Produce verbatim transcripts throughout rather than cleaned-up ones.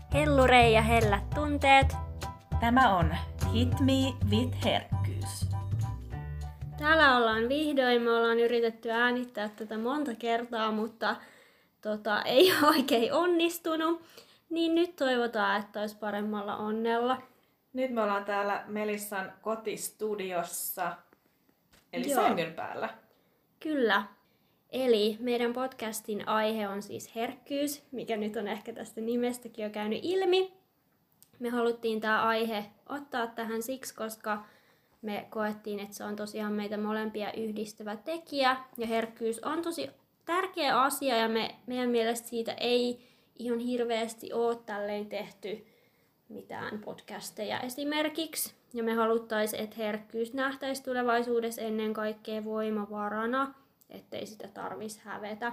Hellurei ja hellät tunteet. Tämä on Hit Me with Herkkyys. Täällä ollaan vihdoin. Me ollaan yritetty äänittää tätä monta kertaa, mutta tota, ei oikein onnistunut. Niin nyt toivotaan, että olisi paremmalla onnella. Nyt me ollaan täällä Melissan kotistudiossa, eli Joo. sängyn päällä. Kyllä. Eli meidän podcastin aihe on siis herkkyys, mikä nyt on ehkä tästä nimestäkin jo käynyt ilmi. Me haluttiin tämä aihe ottaa tähän siksi, koska me koettiin, että se on tosiaan meitä molempia yhdistävä tekijä. Ja herkkyys on tosi tärkeä asia ja me, meidän mielestä siitä ei ihan hirveästi ole tälleen tehty mitään podcasteja esimerkiksi. Ja me haluttaisiin, että herkkyys nähtäisi tulevaisuudessa ennen kaikkea voimavarana, ettei sitä tarvitsisi hävetä.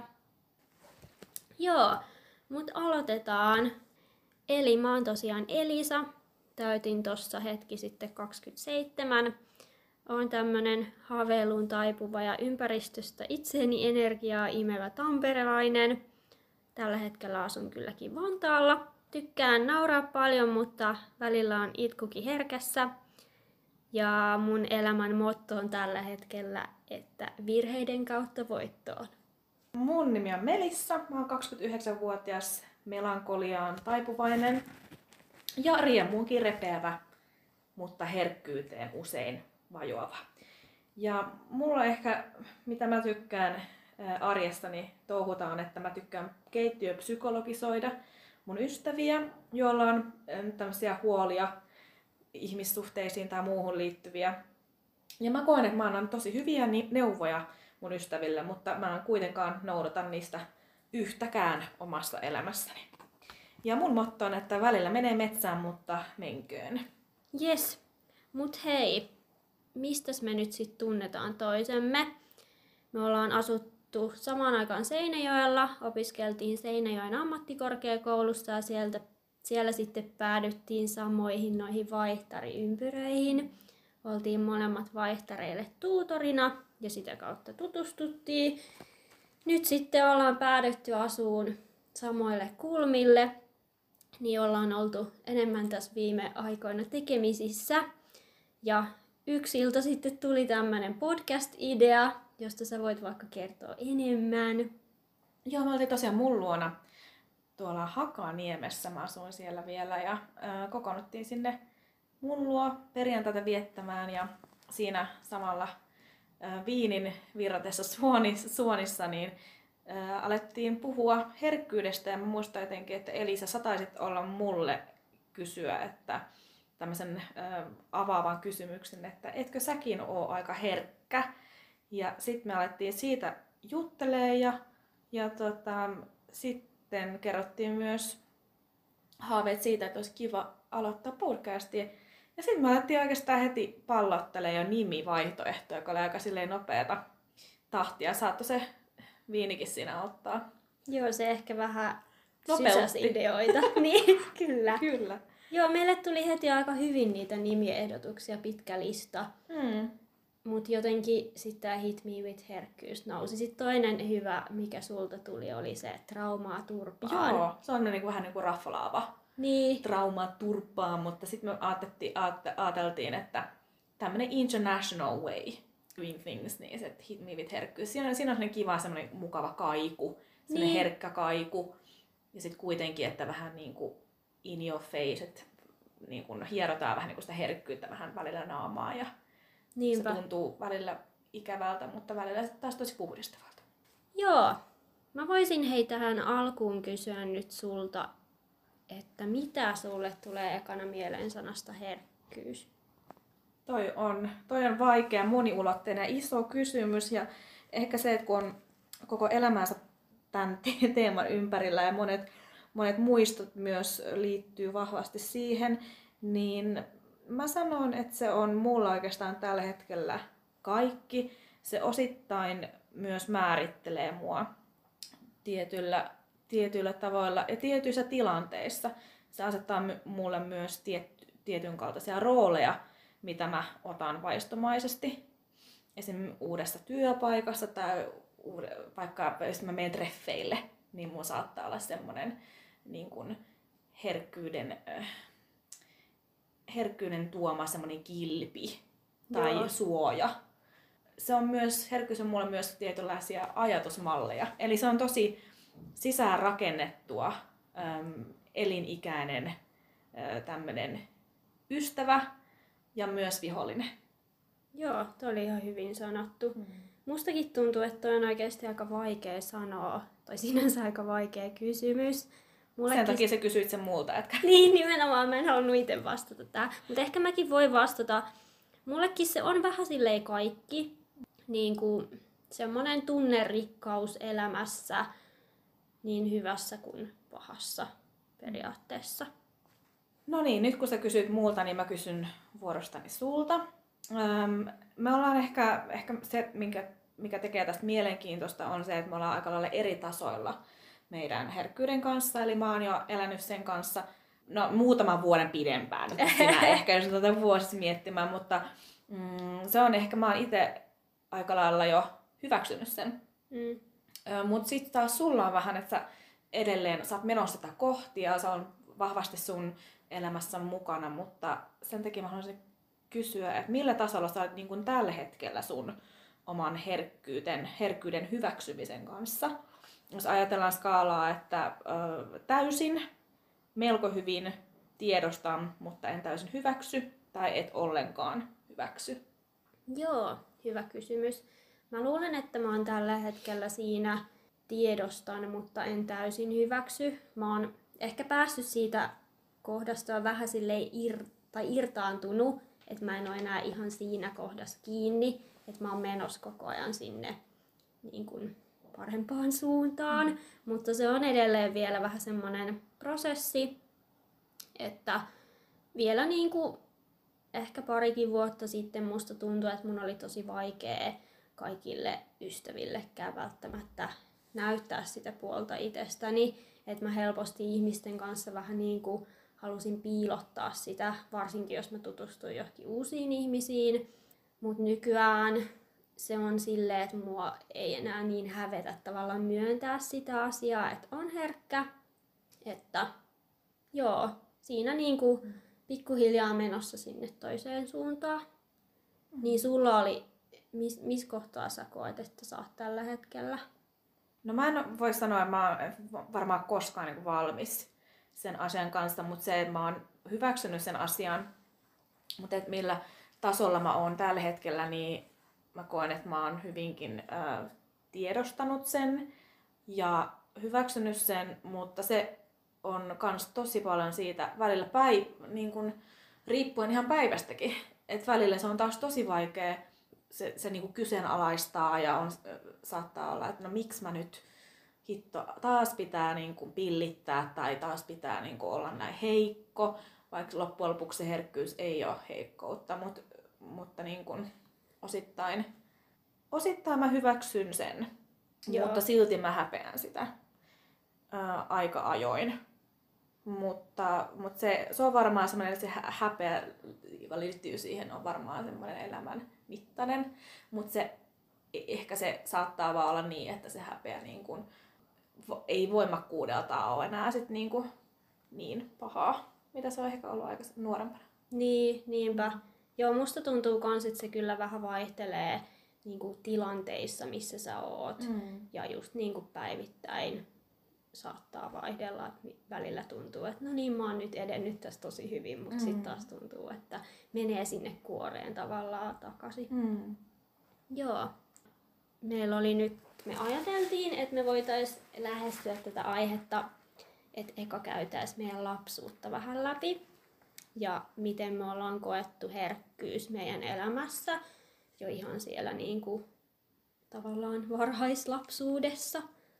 Joo, mutta aloitetaan. Eli mä oon tosiaan Elisa. Täytin tossa hetki sitten kaksikymmentäseitsemän. Oon tämmönen haaveiluun taipuva ja ympäristöstä itseeni energiaa imevä tamperelainen. Tällä hetkellä asun kylläkin Vantaalla. Tykkään nauraa paljon, mutta välillä on itkukin herkässä. Ja mun elämän motto on tällä hetkellä, että virheiden kautta voittoon. Mun nimi on Melissa, mä oon kaksikymmentäyhdeksänvuotias, melankoliaan taipuvainen ja riemuunkin repeävä, mutta herkkyyteen usein vajoava. Ja mulla ehkä, mitä mä tykkään arjestani touhutaan, että mä tykkään keittiöpsykologisoida mun ystäviä, joilla on tämmöisiä huolia ihmissuhteisiin tai muuhun liittyviä. Ja mä koen, että mä annan tosi hyviä neuvoja mun ystäville, mutta mä en kuitenkaan noudata niistä yhtäkään omassa elämässäni. Ja mun motto on, että välillä menee metsään, mutta menköön. Jes, mut hei, mistäs me nyt sit tunnetaan toisemme? Me ollaan asuttu samaan aikaan Seinäjoella, opiskeltiin Seinäjoen ammattikorkeakoulussa ja sieltä, siellä sitten päädyttiin samoihin noihin vaihtariympyröihin. Oltiin molemmat vaihtareille tuutorina ja sitä kautta tutustuttiin. Nyt sitten ollaan päädytty asuun samoille kulmille, niin ollaan oltu enemmän tässä viime aikoina tekemisissä. Ja yksi ilta sitten tuli tämmönen podcast-idea, josta sä voit vaikka kertoa enemmän. Joo, mä oltiin tosiaan mun luona tuolla Hakaniemessä, mä asuin siellä vielä ja äh, kokoonnuttiin sinne mun luo perjantaita viettämään ja siinä samalla äh, viinin virratessa suonissa, suonissa niin äh, alettiin puhua herkkyydestä ja mä muistan jotenkin, että Elisa, sä taisit olla mulle kysyä, että tämmöisen äh, avaavan kysymyksen, että etkö säkin oo aika herkkä? Ja sitten me alettiin siitä juttelemaan ja, ja tota, sitten kerrottiin myös haaveet siitä, että olisi kiva aloittaa podcastia. Ja sitten me alettiin oikeastaan heti pallottelemaan jo nimivaihtoehtoja, joka oli aika silleen nopeata tahtia. Saattoi se viinikin siinä auttaa. Joo, se ehkä vähän Nopeutti. sysäsi ideoita. Niin, kyllä. Kyllä. Joo, meille tuli heti aika hyvin niitä nimiehdotuksia, pitkä lista. Hmm. Mutta jotenkin sitten tämä Hit Me with Herkkyys nousi. Sitten toinen hyvä, mikä sulta tuli, oli se traumaa turpaan. Joo, se on niin kuin, vähän niin kuin raffalaava. Niin. Traumaa turpaan, mutta sitten me ajateltiin, että tämmöinen international way doing things, niin se Hit Me with Herkkyys. Siinä on, siinä on sellainen kiva, semmoinen mukava kaiku, semmoinen niin. herkkä kaiku. Ja sitten kuitenkin, että vähän niin kuin in your face, että niin kuin hierotaan vähän niin kuin sitä herkkyyttä vähän välillä naamaa. Ja niinpä. se tuntuu välillä ikävältä, mutta välillä taas tosi puhdistavalta. Joo. Mä voisin hei tähän alkuun kysyä nyt sulta, että mitä sulle tulee ekana mieleen sanasta herkkyys? Toi on, toi on vaikea, moniulotteinen ja iso kysymys ja ehkä se, että kun on koko elämänsä tämän te- teeman ympärillä ja monet, monet muistot myös liittyy vahvasti siihen, niin mä sanon, että se on mulla oikeastaan tällä hetkellä kaikki. Se osittain myös määrittelee mua tietyllä, tietyillä tavoilla ja tietyissä tilanteissa. Se asettaa mulle myös tiet, tietyn kaltaisia rooleja, mitä mä otan vaistomaisesti. Esimerkiksi uudessa työpaikassa tai vaikka jos mä menen treffeille, niin mun saattaa olla semmoinen niin kuin herkkyyden, äh, herkkyyden tuoma semmoinen kilpi tai Joo. suoja. Se on myös, herkkyys on mulle myös tietynlaisia ajatusmalleja. Eli se on tosi sisäänrakennettua, äm, elinikäinen äh, tämmöinen ystävä ja myös vihollinen. Joo, toi oli ihan hyvin sanottu. Mm. Mustakin tuntuu, että toi on oikeasti aika vaikea sanoa, tai sinänsä aika vaikea kysymys. Mullekin... Sen takia sä kysyit sen multa, etkä? Niin, nimenomaan mä en halunnut itse vastata tähän. Mutta ehkä mäkin voin vastata. Mullekin se on vähän silleen kaikki. Niin kuin semmonen tunnerikkaus elämässä, niin hyvässä kuin pahassa periaatteessa. No niin, nyt kun sä kysyit multa, niin mä kysyn vuorostani sulta. Öm, me ollaan ehkä, ehkä se, minkä, mikä tekee tästä mielenkiintoista, on se, että me ollaan aika lailla eri tasoilla meidän herkkyyden kanssa. Eli mä oon jo elänyt sen kanssa no, muutaman vuoden pidempään. Nyt sinä ehkä jos tätä vuosissa miettimään, mutta mm, se on ehkä, mä oon itse aika lailla jo hyväksynyt sen. Mm. Mutta sitten taas sulla on vähän, että sä edelleen sä oot menossa sitä kohti ja se on vahvasti sun elämässä mukana, mutta sen takia mä haluaisin kysyä, että millä tasolla sä oot niin kun tällä hetkellä sun oman herkkyyden, herkkyyden hyväksymisen kanssa. Jos ajatellaan skaalaa, että ö, täysin, melko hyvin tiedostan, mutta en täysin hyväksy tai et ollenkaan hyväksy. Joo, hyvä kysymys. Mä luulen, että mä oon tällä hetkellä siinä tiedostan, mutta en täysin hyväksy. Mä oon ehkä päässyt siitä kohdasta vähän silleen ir- tai irtaantunut, että mä en ole enää ihan siinä kohdassa kiinni, että mä oon menossa koko ajan sinne niin kuin parempaan suuntaan, mm. mutta se on edelleen vielä vähän semmoinen prosessi, että vielä niin kuin ehkä parikin vuotta sitten musta tuntui, että mun oli tosi vaikea kaikille ystävillekään välttämättä näyttää sitä puolta itsestäni, että mä helposti ihmisten kanssa vähän niin kuin halusin piilottaa sitä, varsinkin jos mä tutustuin johonkin uusiin ihmisiin, mutta nykyään se on silleen, että mua ei enää niin hävetä tavallaan myöntää sitä asiaa, että on herkkä, että joo, siinä niinku pikkuhiljaa menossa sinne toiseen suuntaan. Mm. Niin sulla oli, mis, mis kohtaa sä koet, että sä oot tällä hetkellä? No mä en voi sanoa, että mä oon varmaan koskaan niin kuin valmis sen asian kanssa, mutta se, että mä oon hyväksynyt sen asian, mutta että millä tasolla mä oon tällä hetkellä, niin mä koen, että mä oon hyvinkin äh, tiedostanut sen ja hyväksynyt sen, mutta se on kans tosi paljon siitä välillä päiv- niin kun, riippuen ihan päivästäkin. Et välillä se on taas tosi vaikea, se, se niin kun kyseenalaistaa ja on, saattaa olla, että no miksi mä nyt hitto, taas pitää niin kun pillittää tai taas pitää niin kun olla näin heikko, vaikka loppujen lopuksi se herkkyys ei ole heikkoutta, mut, mutta niin kun osittain, osittain mä hyväksyn sen, Joo. mutta silti mä häpeän sitä ää, aika ajoin. Mutta, mutta se, se on varmaan semmoinen, se häpeä, joka liittyy siihen, on varmaan semmoinen elämän mittainen. Mutta se, ehkä se saattaa vaan olla niin, että se häpeä niin kuin, ei voimakkuudeltaan ole enää sit niin, kuin, niin pahaa, mitä se on ehkä ollut aika nuorempana. Niin, niinpä. Joo, musta tuntuu kans, että se kyllä vähän vaihtelee niin kuin tilanteissa, missä sä oot. Mm. Ja just niin kuin päivittäin saattaa vaihdella, että välillä tuntuu, että no niin, mä oon nyt edennyt tässä tosi hyvin, mutta mm. sitten taas tuntuu, että menee sinne kuoreen tavallaan takaisin. Mm. Joo. Meillä oli nyt, me ajateltiin, että me voitaisiin lähestyä tätä aihetta, että eka käytäisiin meidän lapsuutta vähän läpi ja miten me ollaan koettu herkkyys meidän elämässä jo ihan siellä niin kuin tavallaan varhaislapsuudessa.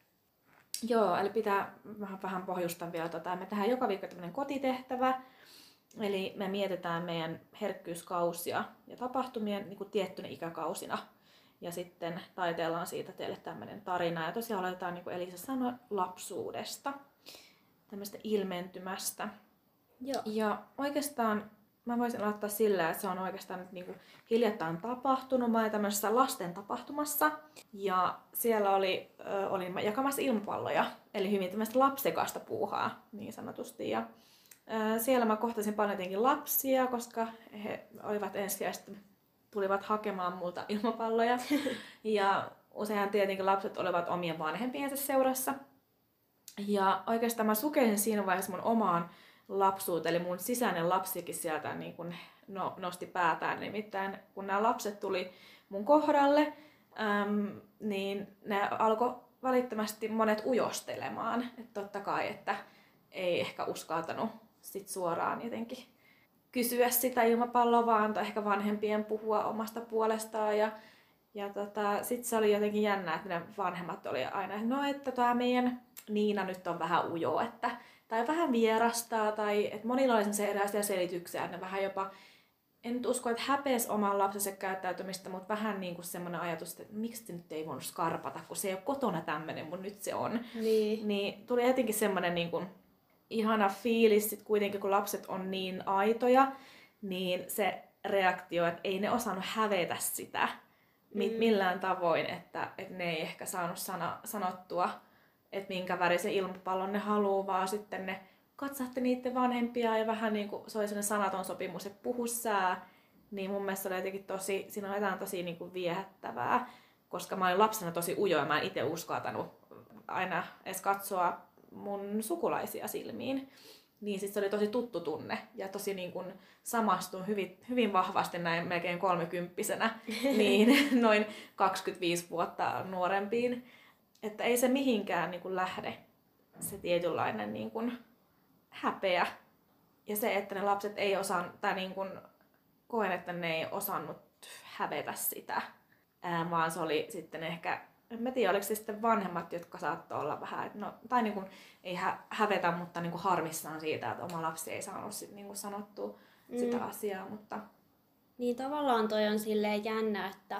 Joo, eli pitää vähän, vähän pohjustaa vielä tota. Me tehdään joka viikko tämmöinen kotitehtävä. Eli me mietitään meidän herkkyyskausia ja tapahtumia niin kuin tiettynä ikäkausina. Ja sitten taiteellaan siitä teille tämmöinen tarina. Ja tosiaan aloitetaan, niin kuin Elisa sanoi, lapsuudesta. Tämmöistä ilmentymästä. Joo. Ja oikeastaan mä voisin aloittaa sillä, että se on oikeastaan nyt niinku hiljattain tapahtunut. Mä olin tämmöisessä lasten tapahtumassa ja siellä oli, ö, olin jakamassa ilmapalloja, eli hyvin tämmöistä lapsekasta puuhaa niin sanotusti. Ja, ö, siellä mä kohtasin paljon jotenkin lapsia, koska he olivat ensisijaisesti tulivat hakemaan multa ilmapalloja. Ja useinhan tietenkin lapset olivat omien vanhempiensa seurassa. Ja oikeastaan mä sukelsin siinä vaiheessa mun omaan lapsuuteen, eli mun sisäinen lapsikin sieltä niin kun no, nosti päätään. Nimittäin kun nämä lapset tuli mun kohdalle, äm, niin ne alkoi välittömästi monet ujostelemaan. Että totta kai, että ei ehkä uskaltanut sit suoraan jotenkin kysyä sitä ilmapalloa, vaan ehkä vanhempien puhua omasta puolestaan. Ja, ja tota, sitten se oli jotenkin jännä, että ne vanhemmat oli aina, että no, että tämä meidän Niina nyt on vähän ujo, että, tai vähän vierastaa, tai että monilla oli se erilaisia selityksiä, että ne vähän jopa, en nyt usko, että häpeäisi oman lapsensa käyttäytymistä, mutta vähän niin kuin semmoinen ajatus, että miksi se nyt ei voinut skarpata, kun se ei ole kotona tämmöinen, mutta nyt se on. Niin, Niin tuli jotenkin semmoinen niin kuin ihana fiilis, sit kuitenkin kun lapset on niin aitoja, niin se reaktio, että ei ne osannut hävetä sitä mm. millään tavoin, että, että ne ei ehkä saanut sana, sanottua, että minkä värisen ilmapallon ne haluaa, vaan sitten ne katsahti niiden vanhempia ja vähän niin kuin se oli sellainen sanaton sopimus, että puhu sää, niin mun mielestä oli jotenkin tosi, siinä on jotain tosi niin kuin viehättävää, koska mä olin lapsena tosi ujo ja mä en itse uskaltanut aina edes katsoa mun sukulaisia silmiin. Niin sit se oli tosi tuttu tunne ja tosi niin kun samastuin hyvin, hyvin vahvasti näin melkein kolmekymppisenä niin noin kaksikymmentäviisi vuotta nuorempiin. Että ei se mihinkään niin kun lähde se tietynlainen niin kun häpeä. Ja se, että ne lapset ei osaa, tai niin kun koen, että ne ei osannut hävetä sitä, ää, vaan se oli sitten ehkä, en mä tiedä, oliko se sitten vanhemmat, jotka saattoi olla vähän, että no, tai niin kuin, ei hä- hävetä, mutta niin kuin harmissaan siitä, että oma lapsi ei saanut sit, niin kuin sanottua mm. sitä asiaa. Mutta... Niin tavallaan toi on silleen jännä, että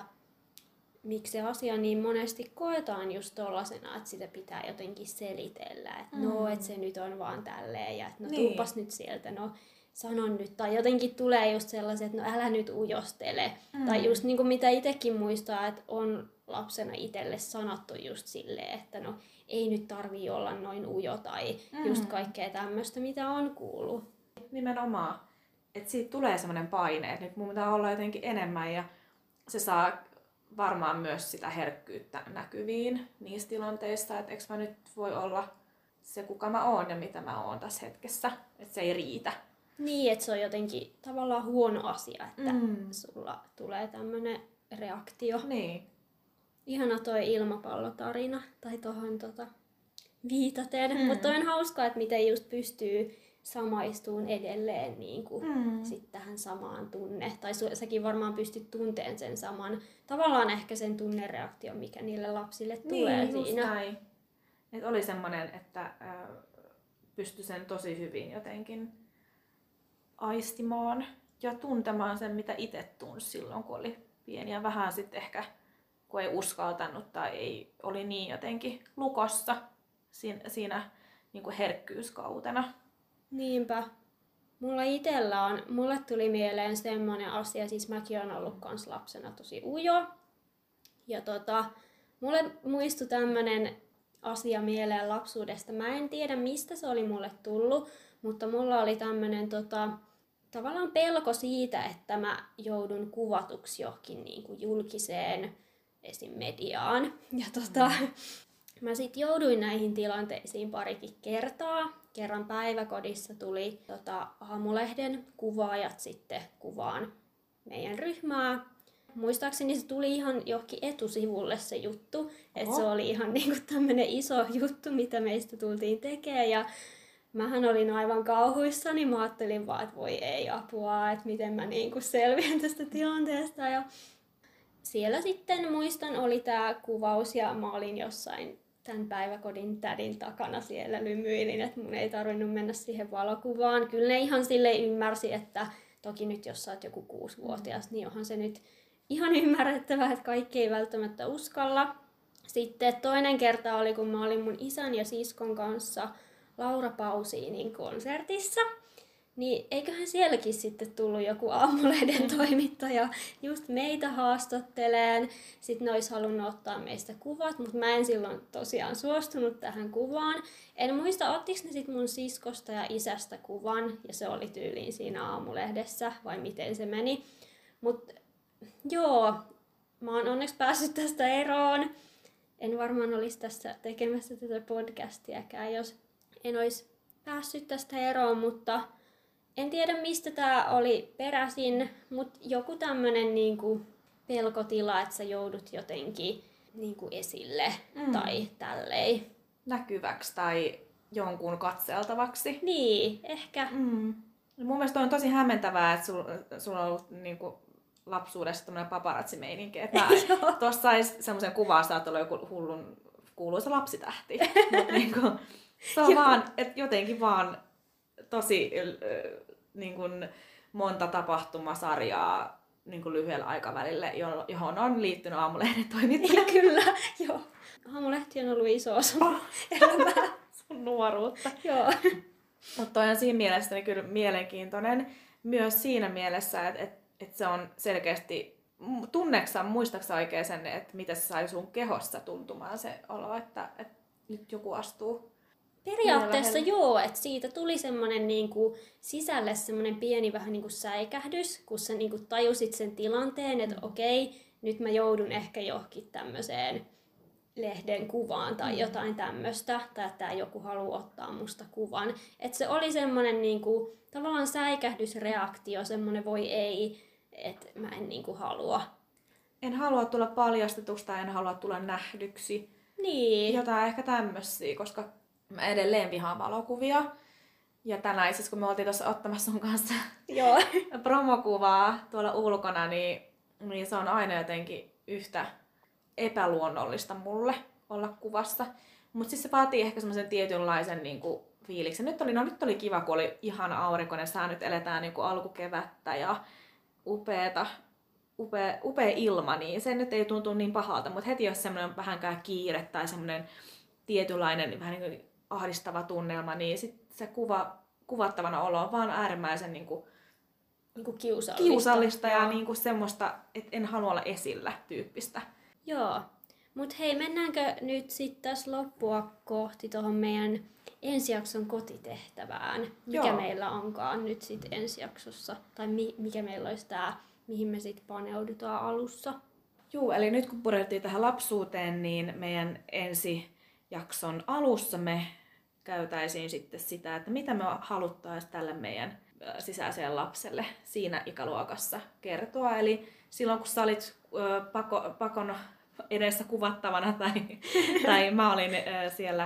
miksi se asia niin monesti koetaan just tollasena, että sitä pitää jotenkin selitellä, että mm. no, että se nyt on vaan tälleen ja että no niin. Tuupas nyt sieltä, no sanon nyt, tai jotenkin tulee just sellaiset, että no älä nyt ujostele. Mm. Tai just niin kuin mitä itsekin muistaa, että on lapsena itselle sanottu just silleen, että no ei nyt tarvii olla noin ujo tai mm. just kaikkea tämmöistä, mitä on kuullut. Nimenomaan, että siitä tulee semmoinen paine, että nyt mun pitää olla jotenkin enemmän ja se saa varmaan myös sitä herkkyyttä näkyviin niissä tilanteissa, että eikö mä nyt voi olla se kuka mä oon ja mitä mä oon tässä hetkessä, että se ei riitä. Niin, että se on jotenkin tavallaan huono asia, että mm. sulla tulee tämmönen reaktio. Niin. Ihana toi ilmapallotarina, tai tohon tota, viitaten. Mm. Mutta on hauskaa, että miten just pystyy samaistumaan edelleen niin kuin mm. sit tähän samaan tunne. Tai su- säkin varmaan pystyt tunteen sen saman, tavallaan ehkä sen tunnereaktion, mikä niille lapsille tulee niin, siinä. Näin. Et oli semmoinen, että äh, pystyi sen tosi hyvin jotenkin aistimaan ja tuntemaan sen, mitä itse tunsi silloin, kun oli pieni. Ja vähän sitten ehkä, kun ei uskaltanut tai ei oli niin jotenkin lukossa siinä, siinä niin kuin herkkyyskautena. Niinpä. Mulla itellä on, mulle tuli mieleen semmoinen asia, siis mäkin olen ollut kans lapsena tosi ujo. Ja tota, mulle muistui tämmönen asia mieleen lapsuudesta. Mä en tiedä, mistä se oli mulle tullut, mutta mulla oli tämmönen tota, tavallaan pelko siitä, että mä joudun kuvatuksi johonkin niin kuin julkiseen esim. Mediaan. Ja tota, mm. mä sit jouduin näihin tilanteisiin parikin kertaa. Kerran päiväkodissa tuli tota, Aamulehden kuvaajat sitten kuvaan meidän ryhmää. Muistaakseni se tuli ihan johonkin etusivulle se juttu, että se oli ihan niinku tämmönen iso juttu, mitä meistä tultiin tekemään. Ja mähän olin aivan kauhuissani, mä ajattelin vaan, että voi ei apua, että miten mä niinku selviän tästä tilanteesta. Ja siellä sitten muistan oli tää kuvaus ja mä olin jossain tämän päiväkodin tädin takana siellä lymyilin, että mun ei tarvinnut mennä siihen valokuvaan. Kyllä ne ihan silleen ymmärsi, että toki nyt jos sä oot joku kuusivuotias, niin onhan se nyt ihan ymmärrettävää, että kaikki ei välttämättä uskalla. Sitten toinen kerta oli, kun mä olin mun isän ja siskon kanssa Laura Pausinin konsertissa. Niin eiköhän sielläkin sitten tullut joku Aamulehden toimittaja just meitä haastatteleen. Sitten ne olisi halunnut ottaa meistä kuvat, mutta mä en silloin tosiaan suostunut tähän kuvaan. En muista, ottiko ne sitten mun siskosta ja isästä kuvan, ja se oli tyyliin siinä Aamulehdessä, vai miten se meni. Mutta joo, mä oon onneksi päässyt tästä eroon. En varmaan olisi tässä tekemässä tätä podcastiakään, jos en olisi päässyt tästä eroon, mutta en tiedä mistä tää oli peräisin, mutta joku tämmönen niinku pelkotila, että sä joudut jotenkin niinku esille mm. tai tälleen. Näkyväksi tai jonkun katseltavaksi. Niin, ehkä. Mm. Mun mielestä on tosi hämmentävää, että sulla sul on ollut niinku lapsuudessa tämmöinen paparazzi-meininki. Että tuossa sais semmoisen kuvaa, sä oot ollut joku hullun kuuluisa lapsitähti. Mut niinku, se on vaan, että jotenkin vaan tosi niin kuin monta tapahtumasarjaa niin kuin lyhyellä aikavälillä, johon on liittynyt Aamulehden toimittaja. Kyllä, joo. Aamulehti on ollut iso osa oh. elämää. Sun nuoruutta. Joo. Mutta toi on siinä mielessä niin kyllä mielenkiintoinen myös siinä mielessä, että, että, että se on selkeästi, tunneksä, muistaaksä oikein sen, että miten se sai sun kehossa tuntumaan se olo, että, että nyt joku astuu. Periaatteessa joo, että siitä tuli semmoinen niinku sisälle semmoinen pieni vähän niinku säikähdys, kun sä niinku tajusit sen tilanteen, että mm. okei, nyt mä joudun ehkä johonkin tämmöiseen lehden kuvaan tai mm. jotain tämmöistä, tai että joku haluaa ottaa musta kuvan. Että se oli semmoinen niinku, tavallaan säikähdysreaktio, semmoinen voi ei, että mä en niinku halua. En halua tulla paljastetusta, en halua tulla nähdyksi. Niin. Jotain ehkä tämmöisiä, koska mä edelleen vihaan valokuvia. Ja tänään siis kun me oltiin tuossa ottamassa sun kanssa Joo. promokuvaa tuolla ulkona, niin, niin se on aina jotenkin yhtä epäluonnollista mulle olla kuvassa. Mutta siis se vaatii ehkä semmoisen tietynlaisen niin kuin fiiliksen. Nyt oli, no nyt oli kiva, kun oli ihana aurinkoinen sää. Nyt eletään niin kuin alkukevättä ja upeata, upea, upea ilma, niin se nyt ei tuntu niin pahalta. Mutta heti jos semmoinen vähänkään kiire tai semmoinen tietynlainen vähän niin kuin ahdistava tunnelma, niin sit se kuva, kuvattavana olo on vaan äärimmäisen niin kuin, niin kuin kiusallista. kiusallista ja niin kuin semmoista, että en halua olla esillä tyyppistä. Joo, mutta hei, mennäänkö nyt sitten tässä loppua kohti tuohon meidän ensijakson kotitehtävään? Mikä Joo. meillä onkaan nyt sitten ensijaksossa? Tai mi- mikä meillä olisi tämä, mihin me sitten paneudutaan alussa? Joo, eli nyt kun pureutettiin tähän lapsuuteen, niin meidän ensi jakson alussa me käytäisiin sitten sitä, että mitä me haluttaisiin tälle meidän sisäiselle lapselle siinä ikäluokassa kertoa. Eli silloin kun sä olit pako, pakon edessä kuvattavana tai, tai mä olin siellä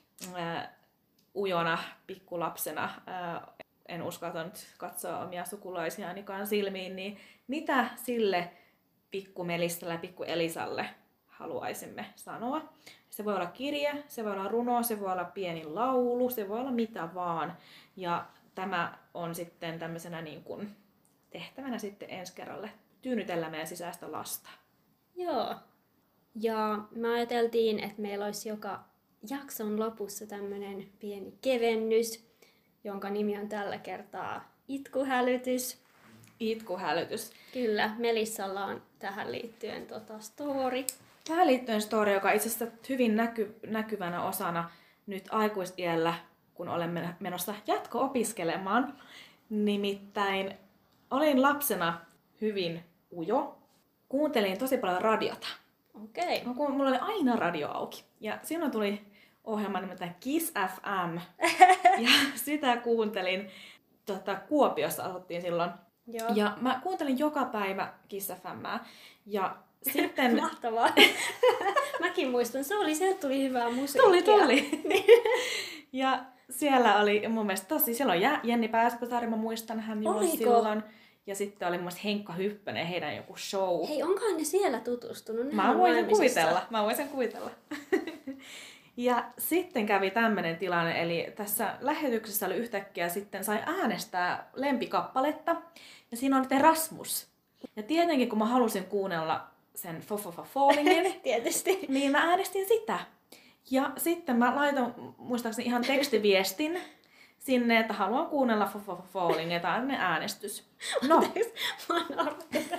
ujona pikkulapsena, en uskaltanut katsoa omia sukulaisianikaan silmiin, niin mitä sille pikku Melissalle ja pikku Elisalle haluaisimme sanoa? Se voi olla kirje, se voi olla runo, se voi olla pieni laulu, se voi olla mitä vaan. Ja tämä on sitten tämmöisenä niin kuin tehtävänä sitten ensi kerralle tyynnytellä meidän sisäistä lasta. Joo. Ja me ajateltiin, että meillä olisi joka jakson lopussa tämmöinen pieni kevennys, jonka nimi on tällä kertaa Itkuhälytys. Itkuhälytys. Kyllä, Melissalla on tähän liittyen tota story. Tähän liittyen story, joka itse asiassa hyvin näky, näkyvänä osana nyt aikuisiällä, kun olemme menossa jatko-opiskelemaan. Nimittäin olin lapsena hyvin ujo. Kuuntelin tosi paljon radiota. Okei. Okay. Mulla oli aina radio auki. Ja silloin tuli ohjelma nimeltään Kiss F M. Ja sitä kuuntelin. Tota, Kuopiossa asuttiin silloin. Joo. Ja mä kuuntelin joka päivä Kiss F M:ää. Ja sitten... Mahtavaa. Mäkin muistan, se oli, sieltä tuli hyvää musiikkia. Tuli, tuli. Ja siellä oli mun mielestä tosi, siellä on Jenni Pääskysaari, mä muistan hän juuri silloin. Ja sitten oli mun mielestä Henkka Hyppönen, heidän joku show. Hei, onkohan ne siellä tutustunut? Nehän mä voisin kuvitella, mä voisin kuvitella. Ja sitten kävi tämmöinen tilanne, eli tässä lähetyksessä oli yhtäkkiä sitten sai äänestää lempikappaletta. Ja siinä on nyt Erasmus. Ja tietenkin kun mä halusin kuunnella sen Fofofa Fallingin, tietysti, niin mä äänestin sitä. Ja sitten mä laitoin muistaakseni ihan tekstiviestin sinne, että haluan kuunnella Falling ja tämä on äänestys. No. Mä naurattelin.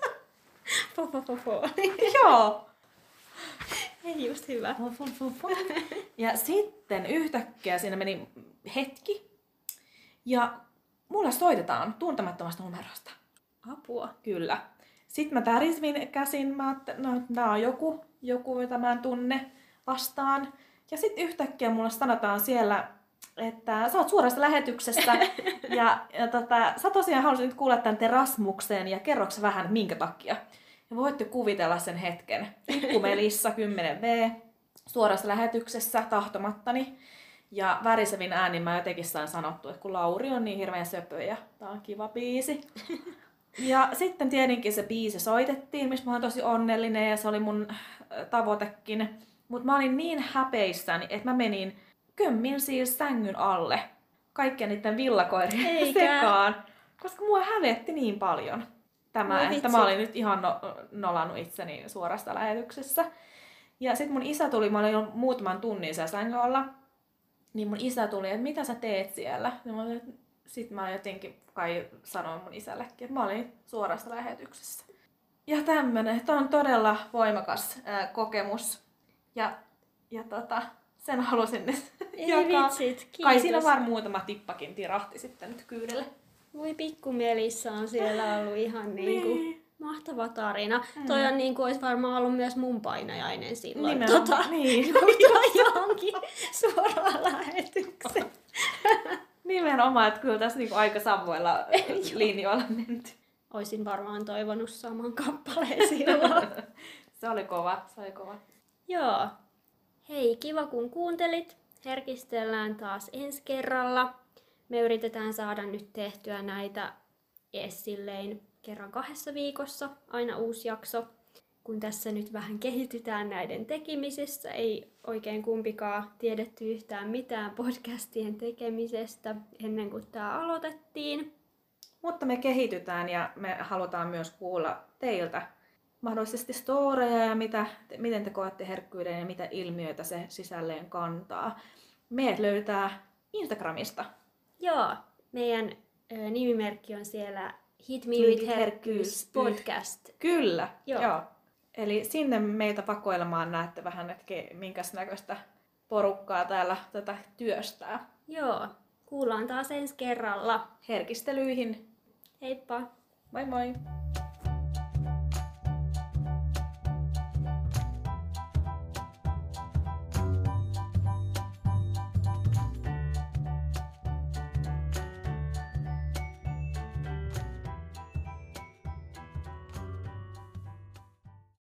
Joo. Ei just hyvä. Ja sitten yhtäkkiä siinä meni hetki. Ja mulle soitetaan tuntemattomasta numerosta. Apua. Kyllä. Sitten mä tärisvin käsin, mä ajattelin, no tää on joku, joku, jota mä en tunne vastaan. Ja sitten yhtäkkiä mulle sanotaan siellä, että sä oot suorassa lähetyksessä ja, ja tota, sä tosiaan halusit nyt kuulla tämän Terasmuksen ja kerroks vähän minkä takia. Ja voitte kuvitella sen hetken. Pikku Melissa kymmenen vuotta suorassa lähetyksessä tahtomattani. Ja värisevin äänin mä jotenkin sain sanottu, että kun Lauri on niin hirveän söpö ja tää on kiva biisi. Ja sitten tietenkin se biisi soitettiin, missä mä oon tosi onnellinen ja se oli mun tavoitekin. Mutta mä olin niin häpeissäni, että mä menin kömmin siis sängyn alle kaikkien niiden villakoirien sekaan. Koska mua hävetti niin paljon tämä, no, että mä olin nyt ihan no, nolannut itseni suorasta lähetyksessä. Ja sit mun isä tuli, mä olin jo muutaman tunnin siellä sängyn alla. Niin mun isä tuli, että mitä sä teet siellä? Ja mä olin, sit mä jotenkin kai sanoin mun isällekin, että mä olin suorassa lähetyksessä. Ja tämmönen, tää on todella voimakas ää, kokemus. Ja, ja tota, sen halusin nyt Ei jakaa. vitsit, kiitos. Kai siinä vaan muutama tippakin tirahti sitten nyt kyydelle. Voi pikku Melissa on siellä ollut ihan niinku Niin. mahtava tarina. Mm. Toi on niinku, olisi varmaan ollut myös mun painajainen silloin. Nimenomaan, Tota, niin. kun toi johonkin suoraan lähetykseen. Nimenomaan, että kyllä tässä niinku aika samoilla linjoilla menty. Oisin varmaan toivonut saman kappaleen silloin. Se oli kova, se oli kova. Joo. Hei, kiva kun kuuntelit. Herkistellään taas ensi kerralla. Me yritetään saada nyt tehtyä näitä ees silleen kerran kahdessa viikossa, aina uusi jakso. Kun tässä nyt vähän kehitytään näiden tekemisessä, ei oikein kumpikaan tiedetty yhtään mitään podcastien tekemisestä ennen kuin tämä aloitettiin. Mutta me kehitytään ja me halutaan myös kuulla teiltä mahdollisesti storeja ja mitä, miten te koette herkkyyden ja mitä ilmiöitä se sisälleen kantaa. Meidät löytää Instagramista. Joo, meidän ö, nimimerkki on siellä Hit Me Hit With With Herkkyys Herkkyys podcast. Kyllä, Joo. joo. Eli sinne meitä pakoilemaan näette vähän, että minkäs näköistä porukkaa täällä tätä työstää. Joo, kuullaan taas ensi kerralla. Herkistelyihin. Heippa! Moi moi!